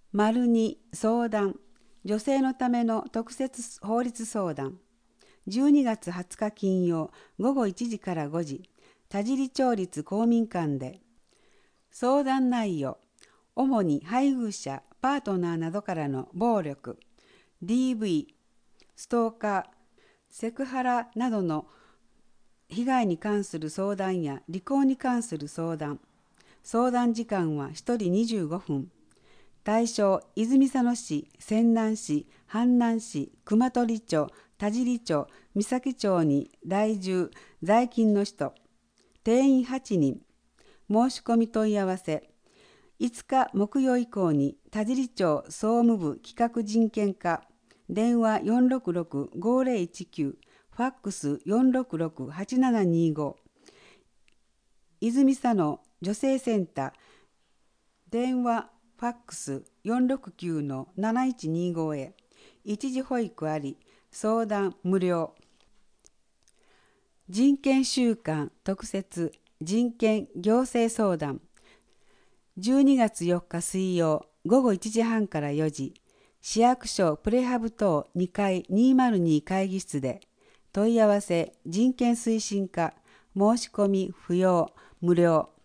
2相談、女性のための特設法律相談。12月20日金曜午後1時から5時、田尻町立公民館で。相談内容、主に配偶者、パートナーなどからの暴力、DV、ストーカー、セクハラなどの被害に関する相談や離婚に関する相談。相談時間は1人25分。対象、泉佐野市、泉南市、阪南市、熊取町、田尻町、三崎町に在住、在勤の人。定員8人。申し込み問い合わせ。5日木曜以降に田尻町総務部企画人権課。電話466-5019。ファックス466-8725。泉佐野女性センター。電話ファックス469-7125へ。一時保育あり、相談無料。人権週間特設人権行政相談。12月4日水曜午後1時半から4時、市役所プレハブ棟2階202会議室で。問い合わせ人権推進課。申し込み不要無料。